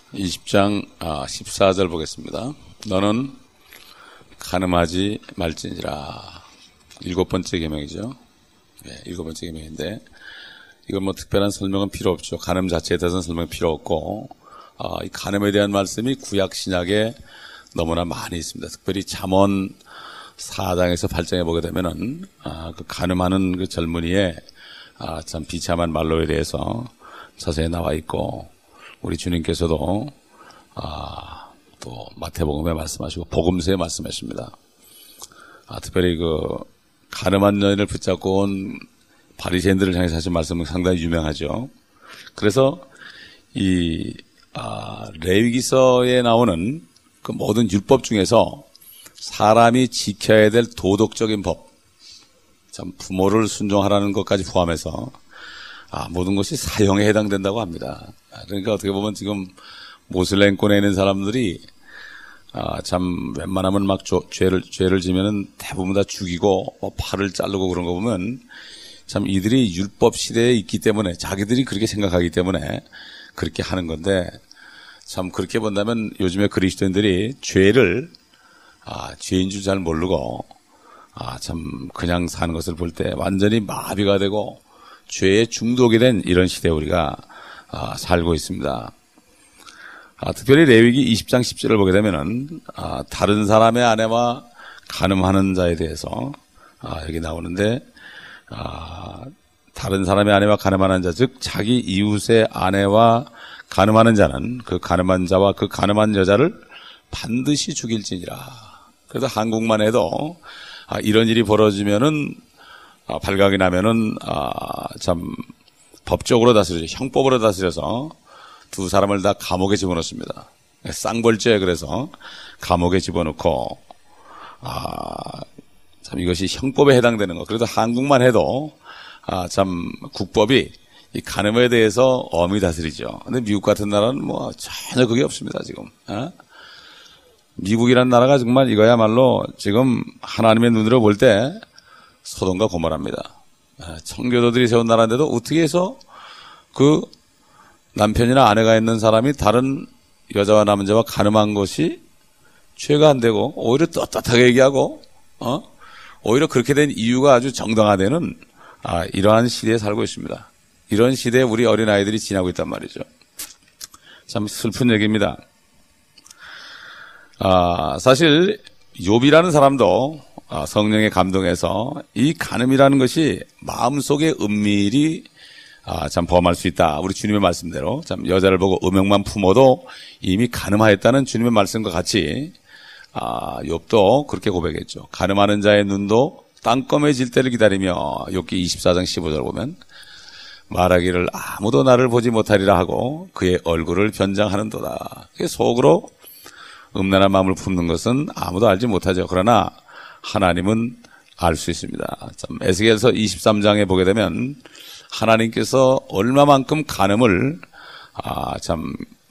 20장 14절 보겠습니다. 너는 간음하지 말지니라. 7번째 계명이죠. 네, 7번째 계명인데 이건 뭐 특별한 설명은 필요 없죠. 간음 자체에 대해서는 설명이 필요 없고 이 간음에 대한 말씀이 구약 신약에 너무나 많이 있습니다. 특별히 잠언 4장에서 8장에 보게 되면은 그 간음하는 그 젊은이의 참 비참한 말로에 대해서 자세히 나와 있고, 우리 주님께서도 또 마태복음에 말씀하시고 복음서에 말씀하십니다. 특별히 그 간음한 여인을 붙잡고 온 바리새인들을 향해서 하신 말씀은 상당히 유명하죠. 그래서 이 레위기서에 나오는 그 모든 율법 중에서 사람이 지켜야 될 도덕적인 법, 참 부모를 순종하라는 것까지 포함해서 모든 것이 사형에 해당된다고 합니다. 그러니까 어떻게 보면 지금 모슬렘권에 있는 사람들이 참 웬만하면 막 죄를 지면은 대부분 다 죽이고 팔을 자르고 그런 거 보면 참 이들이 율법 시대에 있기 때문에, 자기들이 그렇게 생각하기 때문에 그렇게 하는 건데, 참 그렇게 본다면 요즘에 그리스도인들이 죄를 죄인 줄 잘 모르고 참 그냥 사는 것을 볼 때 완전히 마비가 되고 죄에 중독이 된 이런 시대에 우리가 살고 있습니다. 특별히 레위기 20장 10절을 보게 되면은 다른 사람의 아내와 간음하는 자에 대해서 여기 나오는데, 다른 사람의 아내와 간음하는 자, 즉 자기 이웃의 아내와 간음하는 자는 그 간음한 자와 그 간음한 여자를 반드시 죽일지니라. 그래서 한국만 해도 이런 일이 벌어지면은 발각이 나면은 참 법적으로 다스려서, 형법으로 다스려서 두 사람을 다 감옥에 집어넣습니다. 쌍벌죄. 그래서 감옥에 집어넣고 참 이것이 형법에 해당되는 거. 그래도 한국만 해도 참 국법이 이 간음에 대해서 엄히 다스리죠. 근데 미국 같은 나라는 뭐 전혀 그게 없습니다, 지금. 미국이라는 나라가 정말 이거야말로 지금 하나님의 눈으로 볼 때 소돔과 고모라입니다. 청교도들이 세운 나라인데도 어떻게 해서 그 남편이나 아내가 있는 사람이 다른 여자와 남자와 간음한 것이 죄가 안 되고 오히려 떳떳하게 얘기하고 오히려 그렇게 된 이유가 아주 정당화되는 이러한 시대에 살고 있습니다. 이런 시대에 우리 어린아이들이 지나고 있단 말이죠. 참 슬픈 얘기입니다. 사실 욥이라는 사람도 성령에 감동해서 이 간음이라는 것이 마음속에 은밀히 참 범할 수 있다. 우리 주님의 말씀대로 참 여자를 보고 음욕만 품어도 이미 간음하였다는 주님의 말씀과 같이 욥도 그렇게 고백했죠. 간음하는 자의 눈도 땅검해질 때를 기다리며, 욥기 24장 15절 보면 말하기를 아무도 나를 보지 못하리라 하고 그의 얼굴을 변장하는도다. 속으로 음란한 마음을 품는 것은 아무도 알지 못하죠. 그러나 하나님은 알 수 있습니다. 참 에스겔서 23장에 보게 되면 하나님께서 얼마만큼 간음을 참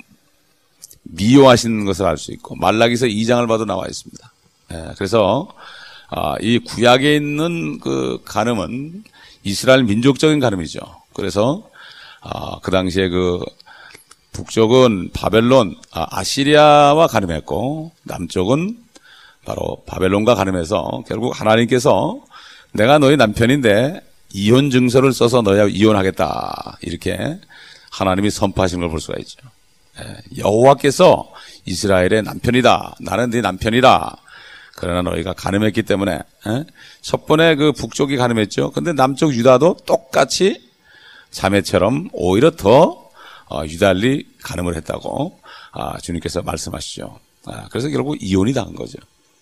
미워하시는 것을 알 수 있고, 말라기서 2장을 봐도 나와 있습니다. 그래서 이 구약에 있는 그 간음은 이스라엘 민족적인 간음이죠. 그래서 그 당시에 그 북쪽은 바벨론, 아시리아와 간음했고, 남쪽은 바로 바벨론과 간음해서 결국 하나님께서 내가 너희 남편인데 이혼 증서를 써서 너희와 이혼하겠다, 이렇게 하나님이 선포하신 걸 볼 수가 있죠. 여호와께서 이스라엘의 남편이다, 나는 네 남편이다. 그러나 너희가 간음했기 때문에, 첫 번에 그 북쪽이 간음했죠. 근데 남쪽 유다도 똑같이 자매처럼 오히려 더 유달리 간음을 했다고 주님께서 말씀하시죠. 그래서 결국 이혼이 당한 거죠.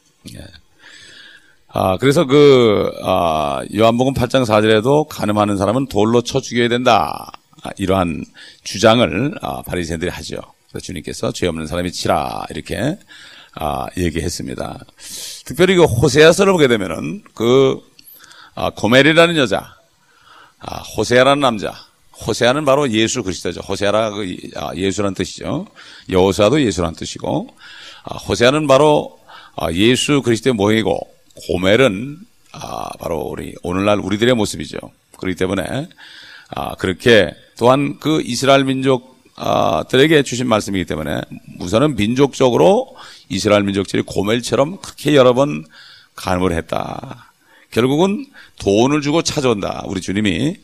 그래서 그 요한복음 8장 4절에도 간음하는 사람은 돌로 쳐 죽여야 된다, 이러한 주장을 바리새인들이 하죠. 그래서 주님께서 죄 없는 사람이 치라, 이렇게 얘기했습니다. 특별히 그 호세아서를 보게 되면은 그 고멜이라는 여자, 호세아라는 남자, 호세아는 바로 예수 그리스도죠. 호세아라 그 예수라는 뜻이죠. 여호수아도 예수라는 뜻이고, 호세아는 바로 예수 그리스도의 모형이고, 고멜은 바로 우리 오늘날 우리들의 모습이죠. 그렇기 때문에 그렇게 또한 그 이스라엘 민족 들에게 주신 말씀이기 때문에 우선은 민족적으로 이스라엘 민족들이 고멜처럼 그렇게 여러 번 간음을 했다. 결국은 돈을 주고 찾아온다. 우리 주님이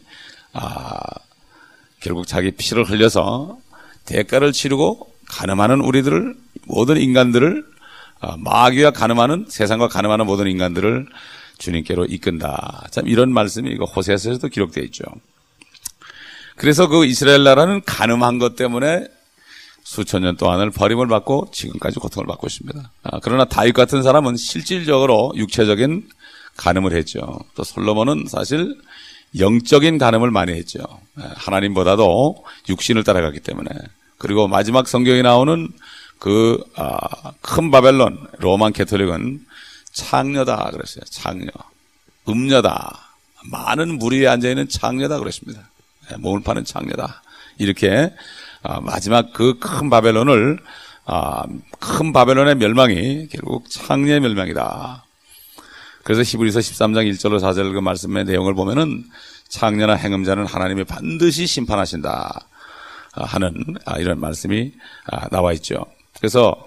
결국 자기 피를 흘려서 대가를 치르고 간음하는 우리들을, 모든 인간들을, 마귀와 간음하는, 세상과 간음하는 모든 인간들을 주님께로 이끈다. 참 이런 말씀이 이거 호세아서에서도 기록되어 있죠. 그래서 그 이스라엘 나라는 간음한 것 때문에 수천 년 동안을 버림을 받고 지금까지 고통을 받고 있습니다. 그러나 다윗 같은 사람은 실질적으로 육체적인 간음을 했죠. 또 솔로몬은 사실 영적인 간음을 많이 했죠. 하나님보다도 육신을 따라갔기 때문에. 그리고 마지막 성경에 나오는 그 큰 바벨론 로만 캐톨릭은 창녀다 그랬어요. 창녀, 음녀다, 많은 무리에 앉아있는 창녀다 그랬습니다. 몸을 파는 창녀다. 이렇게 마지막 그 큰 바벨론을 큰 바벨론의 멸망이 결국 창녀의 멸망이다. 그래서 히브리서 13장 1절로 4절 그 말씀의 내용을 보면은 창녀나 행음자는 하나님이 반드시 심판하신다 하는 이런 말씀이 나와 있죠. 그래서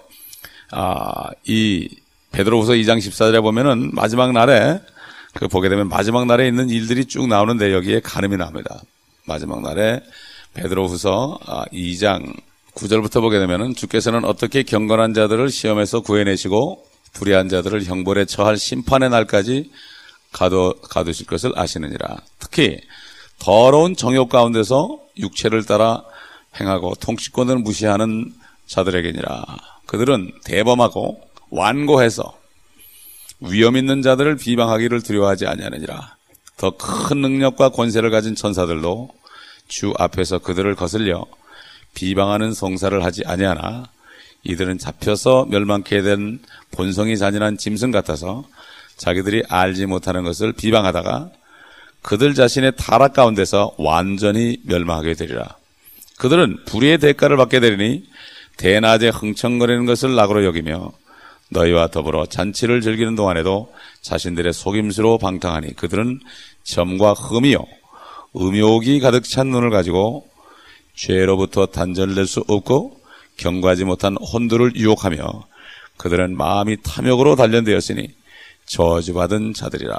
이 베드로후서 2장 14절에 보면은 마지막 날에 그 보게 되면 마지막 날에 있는 일들이 쭉 나오는데 여기에 간음이 나옵니다. 마지막 날에 베드로후서 2장 9절부터 보게 되면은 주께서는 어떻게 경건한 자들을 시험에서 구해내시고 불의한 자들을 형벌에 처할 심판의 날까지 가두실 것을 아시느니라. 특히 더러운 정욕 가운데서 육체를 따라 행하고 통치권을 무시하는 자들에게니라. 그들은 대범하고 완고해서 위험 있는 자들을 비방하기를 두려워하지 아니하느니라. 더 큰 능력과 권세를 가진 천사들도 주 앞에서 그들을 거슬려 비방하는 송사를 하지 아니하나 이들은 잡혀서 멸망케 된 본성이 잔인한 짐승 같아서 자기들이 알지 못하는 것을 비방하다가 그들 자신의 타락 가운데서 완전히 멸망하게 되리라. 그들은 불의의 대가를 받게 되리니 대낮에 흥청거리는 것을 낙으로 여기며 너희와 더불어 잔치를 즐기는 동안에도 자신들의 속임수로 방탕하니 그들은 점과 흠이요 음욕이 가득 찬 눈을 가지고 죄로부터 단절될 수 없고 경과하지 못한 혼두를 유혹하며 그들은 마음이 탐욕으로 단련되었으니 저주받은 자들이라.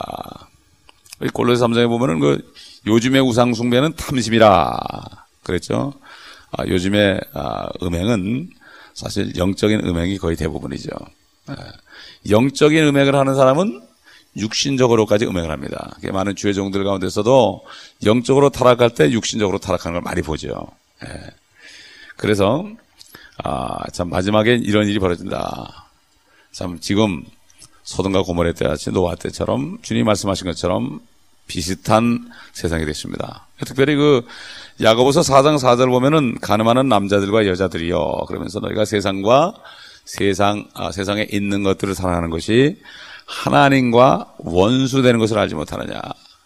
골로새 3장에 보면은 그 요즘의 우상 숭배는 탐심이라 그랬죠. 요즘의 음행은 사실 영적인 음행이 거의 대부분이죠. 영적인 음행을 하는 사람은 육신적으로까지 음행을 합니다. 많은 주의 종들 가운데서도 영적으로 타락할 때 육신적으로 타락하는 걸 많이 보죠. 그래서 참 마지막에 이런 일이 벌어진다. 참 지금 소돔과 고모라 때같이 노아 때처럼 주님이 말씀하신 것처럼 비슷한 세상이 됐습니다. 특별히 그 야고보서 4장 4절 보면은 가늠하는 남자들과 여자들이여 그러면서 너희가 세상과 세상에 있는 것들을 사랑하는 것이 하나님과 원수되는 것을 알지 못하느냐.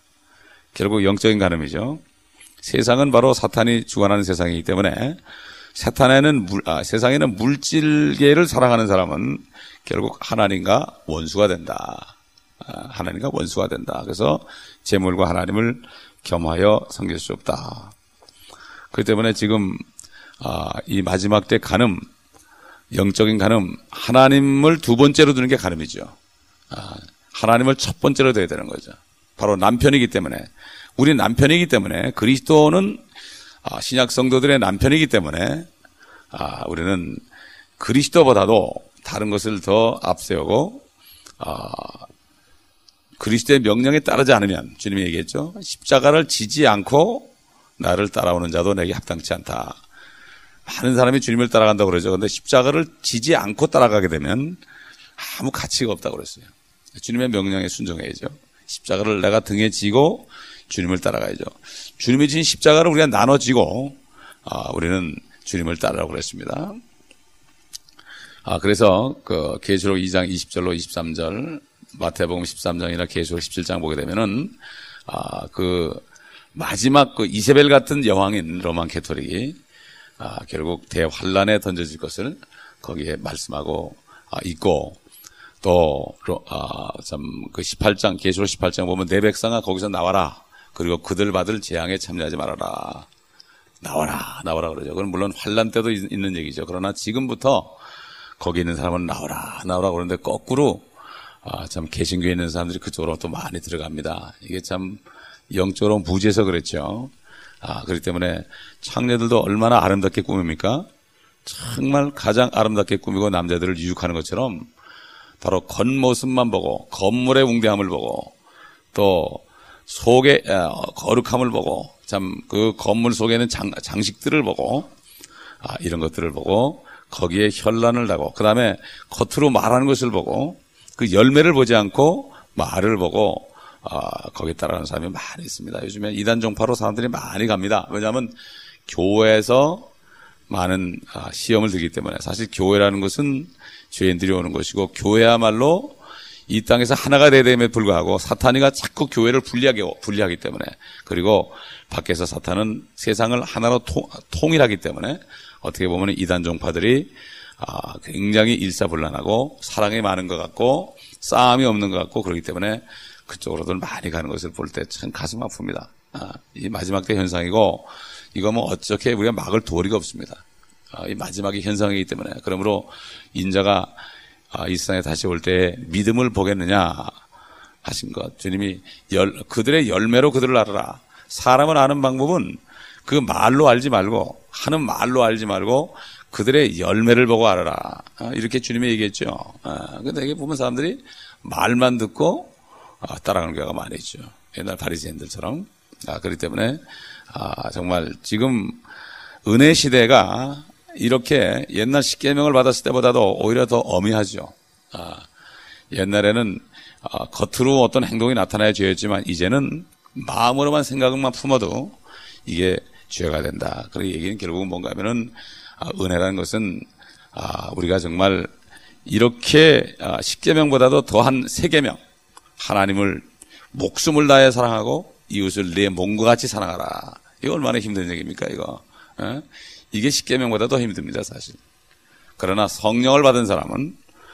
결국 영적인 간음이죠. 세상은 바로 사탄이 주관하는 세상이기 때문에 세상에는 물질계를 사랑하는 사람은 결국 하나님과 원수가 된다. 하나님과 원수가 된다. 그래서 재물과 하나님을 겸하여 섬길 수 없다. 그렇기 때문에 지금 이 마지막 때 간음, 영적인 간음, 하나님을 두 번째로 두는 게 간음이죠. 하나님을 첫 번째로 둬야 되는 거죠. 바로 남편이기 때문에, 우리 남편이기 때문에, 그리스도는 신약 성도들의 남편이기 때문에 우리는 그리스도보다도 다른 것을 더 앞세우고 그리스도의 명령에 따르지 않으면, 주님이 얘기했죠. 십자가를 지지 않고 나를 따라오는 자도 내게 합당치 않다. 많은 사람이 주님을 따라간다고 그러죠. 그런데 십자가를 지지 않고 따라가게 되면 아무 가치가 없다고 그랬어요. 주님의 명령에 순종해야죠. 십자가를 내가 등에 지고 주님을 따라가야죠. 주님이 진 십자가를 우리가 나눠지고 우리는 주님을 따르라고 그랬습니다. 그래서 그 계시록 2장 20절로 23절, 마태복음 13장이나 계시록 17장 보게 되면은 그 마지막 그 이세벨 같은 여왕인 로만 캐토릭이 결국 대환란에 던져질 것을 거기에 말씀하고 있고, 또 참 그 18장 계시록 18장 보면 내 백성아 거기서 나와라. 그리고 그들 받을 재앙에 참여하지 말아라. 나와라, 나와라 그러죠. 그건 물론 환란 때도 있는 얘기죠. 그러나 지금부터 거기 있는 사람은 나오라, 나오라 그러는데 거꾸로 참 개신교에 있는 사람들이 그쪽으로 또 많이 들어갑니다. 이게 참 영적으로 무지해서 그랬죠. 그렇기 때문에 창녀들도 얼마나 아름답게 꾸밉니까? 정말 가장 아름답게 꾸미고 남자들을 유혹하는 것처럼 바로 겉모습만 보고 건물의 웅대함을 보고 또 속의 거룩함을 보고 참 그 건물 속에는 장식들을 보고 이런 것들을 보고 거기에 현란을 나고 그 다음에 겉으로 말하는 것을 보고 그 열매를 보지 않고 말을 보고 거기에 따라가는 사람이 많이 있습니다. 요즘에 이단 종파로 사람들이 많이 갑니다. 왜냐하면 교회에서 많은 시험을 들기 때문에 사실 교회라는 것은 죄인들이 오는 것이고 교회야말로 이 땅에서 하나가 되야 됨에 불구하고 사탄이가 자꾸 교회를 분리하기 때문에 그리고 밖에서 사탄은 세상을 하나로 통일하기 때문에 어떻게 보면 이단 종파들이 굉장히 일사불란하고 사랑이 많은 것 같고 싸움이 없는 것 같고 그렇기 때문에 그쪽으로들 많이 가는 것을 볼 때 참 가슴 아픕니다. 이 마지막 때 현상이고 이거 뭐 어떻게 우리가 막을 도리가 없습니다. 이 마지막의 현상이기 때문에 그러므로 인자가 이 세상에 다시 올 때 믿음을 보겠느냐 하신 것 주님이 그들의 열매로 그들을 알아라. 사람을 아는 방법은 그 말로 알지 말고 하는 말로 알지 말고 그들의 열매를 보고 알아라. 이렇게 주님이 얘기했죠. 근데 이게 보면 사람들이 말만 듣고 따라가는 경우가 많이 있죠. 옛날 바리새인들처럼. 그렇기 때문에 정말 지금 은혜 시대가 이렇게 옛날 십계명을 받았을 때보다도 오히려 더 엄히하죠. 옛날에는 겉으로 어떤 행동이 나타나야 죄였지만 이제는 마음으로만 생각만 품어도 이게 죄가 된다. 그 얘기는 결국은 뭔가 하면은 은혜라는 것은 우리가 정말 이렇게 십계명보다도 더한 세계명 하나님을 목숨을 다해 사랑하고 이웃을 내 몸과 같이 사랑하라. 이거 얼마나 힘든 얘기입니까 이거. 이게 십계명보다 더 힘듭니다 사실. 그러나 성령을 받은 사람은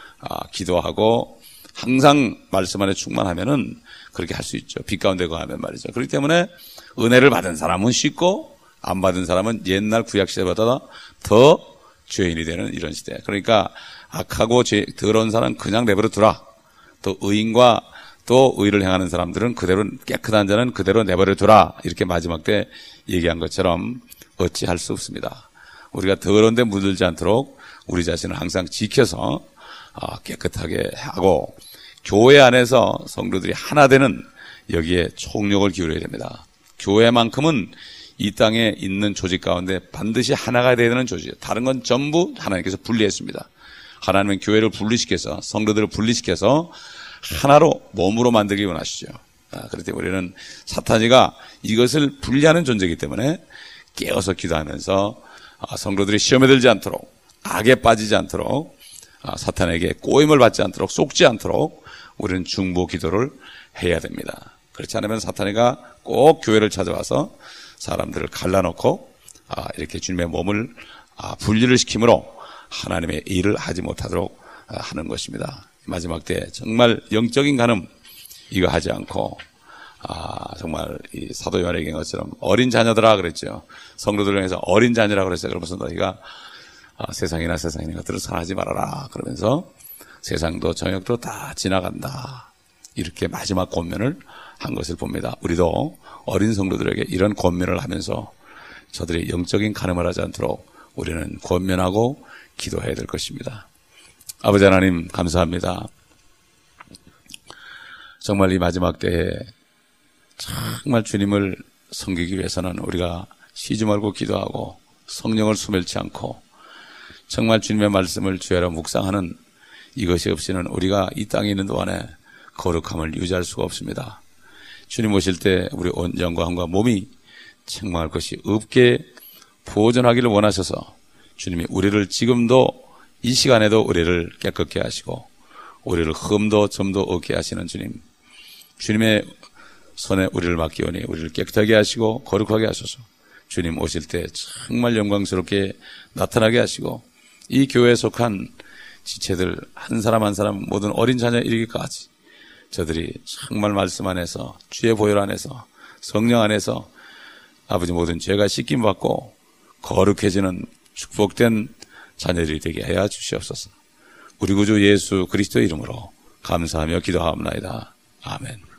기도하고 항상 말씀 안에 충만하면은 그렇게 할 수 있죠. 빛 가운데 거하면 말이죠. 그렇기 때문에 은혜를 받은 사람은 쉽고 안 받은 사람은 옛날 구약 시대보다 더 죄인이 되는 이런 시대. 그러니까 악하고 더러운 사람은 그냥 내버려 두라. 또 의인과 또 의를 행하는 사람들은 그대로 깨끗한 자는 그대로 내버려 두라. 이렇게 마지막 때 얘기한 것처럼 어찌할 수 없습니다. 우리가 더러운 데 물들지 않도록 우리 자신을 항상 지켜서 깨끗하게 하고 교회 안에서 성도들이 하나 되는 여기에 총력을 기울여야 됩니다. 교회만큼은 이 땅에 있는 조직 가운데 반드시 하나가 되어야 되는 조직이에요. 다른 건 전부 하나님께서 분리했습니다. 하나님은 교회를 분리시켜서 성도들을 분리시켜서 하나로 몸으로 만들기 원하시죠. 그렇기 때문에 우리는 사탄이가 이것을 분리하는 존재이기 때문에 깨어서 기도하면서 성도들이 시험에 들지 않도록 악에 빠지지 않도록 사탄에게 꼬임을 받지 않도록 속지 않도록 우리는 중보 기도를 해야 됩니다. 그렇지 않으면 사탄이가 꼭 교회를 찾아와서 사람들을 갈라놓고 이렇게 주님의 몸을 분리를 시키므로 하나님의 일을 하지 못하도록 하는 것입니다. 마지막 때 정말 영적인 간음 이거 하지 않고 정말 이 사도 요한의 얘기한 것처럼 어린 자녀들아 그랬죠. 성도들을 향해서 어린 자녀라 그랬어요. 그러면서 너희가 세상이나 세상의 것들을 사랑하지 말아라 그러면서 세상도 정욕도 다 지나간다. 이렇게 마지막 권면을 한 것을 봅니다. 우리도 어린 성도들에게 이런 권면을 하면서 저들이 영적인 간음을 하지 않도록 우리는 권면하고 기도해야 될 것입니다. 아버지 하나님 감사합니다. 정말 이 마지막 때에 정말 주님을 섬기기 위해서는 우리가 쉬지 말고 기도하고 성령을 수멸치 않고 정말 주님의 말씀을 주야로 묵상하는 이것이 없이는 우리가 이 땅에 있는 동안에 거룩함을 유지할 수가 없습니다. 주님 오실 때 우리 온 영과 함과 몸이 책망할 것이 없게 보존하기를 원하셔서 주님이 우리를 지금도 이 시간에도 우리를 깨끗게 하시고 우리를 흠도 점도 없게 하시는 주님, 주님의 손에 우리를 맡기오니 우리를 깨끗하게 하시고 거룩하게 하소서. 주님 오실 때 정말 영광스럽게 나타나게 하시고 이 교회에 속한 지체들 한 사람 한 사람 모든 어린 자녀 이르기까지 저들이 정말 말씀 안에서 주의 보혈 안에서 성령 안에서 아버지 모든 죄가 씻김받고 거룩해지는 축복된 자녀들이 되게 하여 주시옵소서. 우리 구주 예수 그리스도의 이름으로 감사하며 기도하옵나이다. 아멘.